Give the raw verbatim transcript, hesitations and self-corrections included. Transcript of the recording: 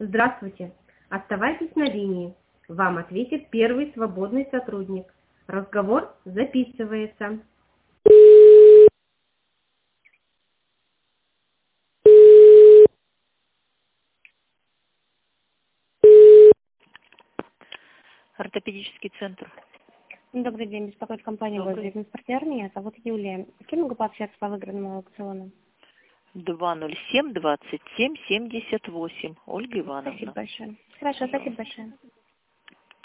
Здравствуйте. Оставайтесь на линии. Вам ответит первый свободный сотрудник. Разговор записывается. Ортопедический центр. Добрый день, беспокоит компания «Бизнес-партнер». Меня зовут Юлия. С кем могу пообщаться по выигранному аукциону? два ноль семь двадцать семь семьдесят восемь. Ольга Ивановна. Спасибо большое. Хорошо, спасибо большое.